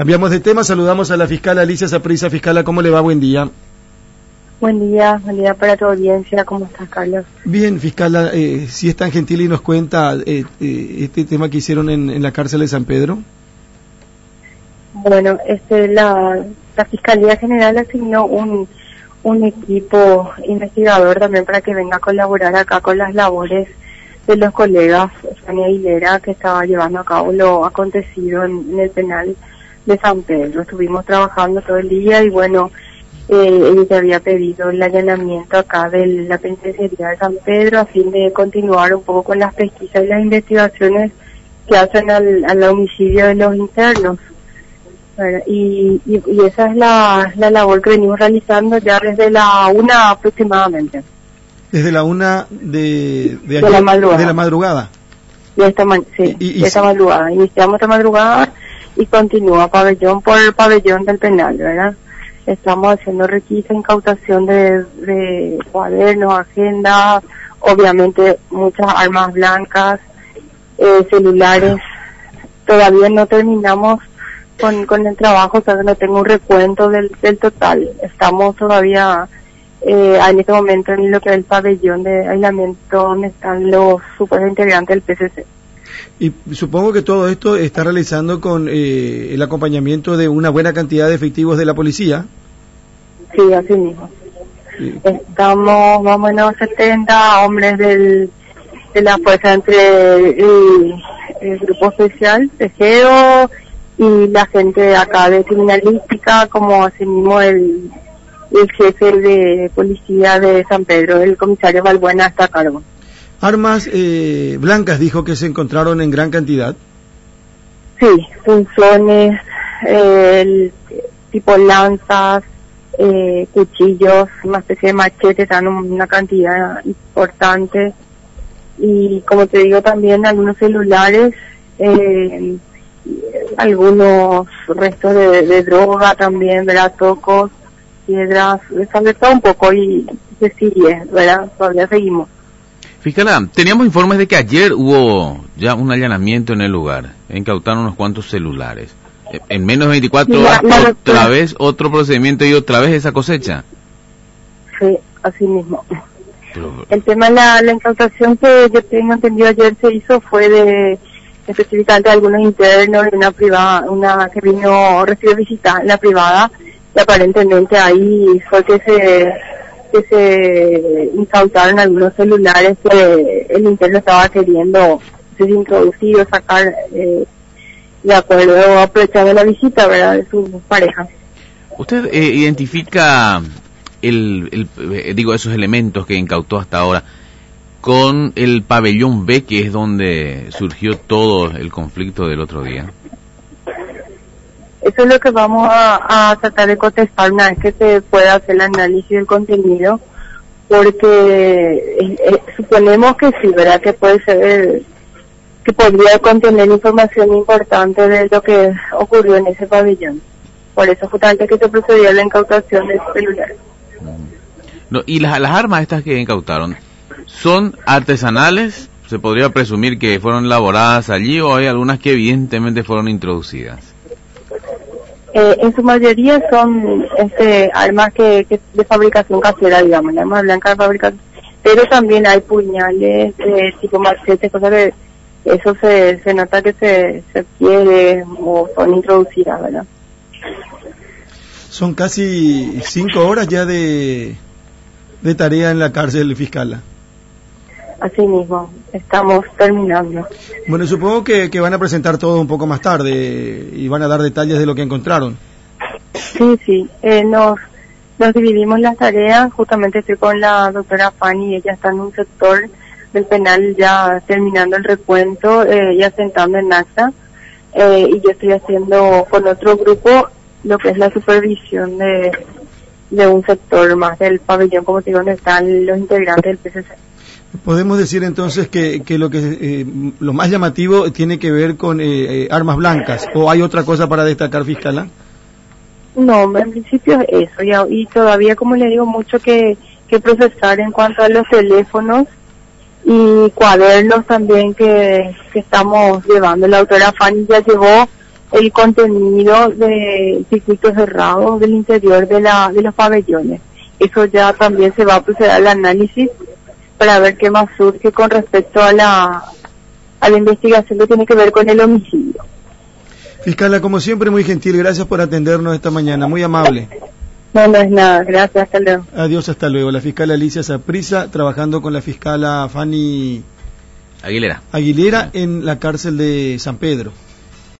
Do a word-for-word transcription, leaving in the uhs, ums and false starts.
Cambiamos de tema, saludamos a la fiscal Alicia Saprissa. Fiscala, ¿cómo le va? Buen día. Buen día, buen día para tu audiencia. ¿Cómo estás, Carlos? Bien, fiscala, eh, si es tan gentil y nos cuenta eh, eh, este tema que hicieron en, en la cárcel de San Pedro. Bueno, este, la, la Fiscalía General asignó un, un equipo investigador también para que venga a colaborar acá con las labores de los colegas Fanny Aguilera, que estaba llevando a cabo lo acontecido en, en el penal de San Pedro. Estuvimos trabajando todo el día y bueno, eh, ella había pedido el allanamiento acá de la penitenciaría de San Pedro a fin de continuar un poco con las pesquisas y las investigaciones que hacen al, al homicidio de los internos. Y, y, y esa es la, la labor que venimos realizando ya desde la una aproximadamente. Desde la una de, de, de, ayer, la, madrugada. de la madrugada. De esta, sí, y, y, de esta sí. madrugada. Iniciamos esta madrugada y continúa pabellón por pabellón del penal, ¿verdad? Estamos haciendo requisa, incautación de, de cuadernos, agendas, obviamente muchas armas blancas, eh, celulares. Todavía no terminamos con, con el trabajo, o sea que no tengo un recuento del, del total. Estamos todavía eh, en este momento en lo que es el pabellón de aislamiento donde están los supuestos integrantes del P C C. Y supongo que todo esto está realizando con eh, el acompañamiento de una buena cantidad de efectivos de la policía. Sí, así mismo. Sí. Estamos más o menos setenta hombres del, de la fuerza entre el, el grupo especial, Tejero, y la gente de acá de criminalística, como así mismo el, el jefe de policía de San Pedro, el comisario Balbuena, está a cargo. Armas eh, blancas dijo que se encontraron en gran cantidad. Sí, punzones, eh, el, tipo lanzas, eh, cuchillos, una especie de machetes, dan una cantidad importante. Y como te digo, también algunos celulares, eh, algunos restos de, de droga también, ¿verdad? Tocos, piedras, sobre todo un poco y se sigue, ¿verdad? Todavía seguimos. Fiscala, teníamos informes de que ayer hubo ya un allanamiento en el lugar, incautaron unos cuantos celulares. En menos de veinticuatro horas, la, la, otra la, vez, otro procedimiento y otra vez esa cosecha. Sí, así mismo. Pero, el tema de la, la incautación que yo tengo entendido ayer se hizo fue de específicamente de algunos internos y una privada, una que vino, recibió visita en la privada, y aparentemente ahí fue que se que se incautaron algunos celulares que el interno estaba queriendo introducir o sacar eh, de acuerdo, aprovechando la visita, ¿verdad?, de su pareja. ¿Usted eh, identifica el, el eh, digo esos elementos que incautó hasta ahora con el pabellón B, que es donde surgió todo el conflicto del otro día? Eso es lo que vamos a, a tratar de contestar una vez que se pueda hacer el análisis del contenido, porque eh, eh, suponemos que sí, ¿verdad?, que puede ser, que podría contener información importante de lo que ocurrió en ese pabellón. Por eso justamente que se procedió a la incautación de celulares. No, y las, las armas estas que incautaron, ¿son artesanales? ¿Se podría presumir que fueron elaboradas allí o hay algunas que evidentemente fueron introducidas? Eh, en su mayoría son este armas que, que de fabricación casera, digamos, armas blancas de fabricación, pero también hay puñales, eh, tipo machetes, cosas que eso se, se nota que se, se adquiere o son introducidas, ¿verdad? Son casi cinco horas ya de, de tarea en la cárcel, fiscala. Así mismo, estamos terminando. Bueno, supongo que, que van a presentar todo un poco más tarde y van a dar detalles de lo que encontraron. Sí, sí, eh, nos, nos dividimos las tareas, justamente estoy con la doctora Fanny, ella está en un sector del penal ya terminando el recuento, eh, ya sentando en acta, eh, y yo estoy haciendo con otro grupo lo que es la supervisión de, de un sector más del pabellón, como te digo, donde están los integrantes del P C C. Podemos decir entonces que, que lo que eh, lo más llamativo tiene que ver con eh, eh, armas blancas, ¿o hay otra cosa para destacar, fiscala? No, en principio es eso, ya, y todavía, como le digo, mucho que, que procesar en cuanto a los teléfonos y cuadernos también que, que estamos llevando. La autora Fanny ya llevó el contenido de circuitos cerrados del interior de la de los pabellones. Eso ya también se va a proceder al análisis para ver qué más surge con respecto a la a la investigación que tiene que ver con el homicidio. Fiscala, como siempre, muy gentil, gracias por atendernos esta mañana, muy amable. No, no es nada, gracias, hasta luego. Adiós, hasta luego. La fiscal Alicia Saprissa, trabajando con la fiscala Fanny Aguilera. Aguilera en la cárcel de San Pedro.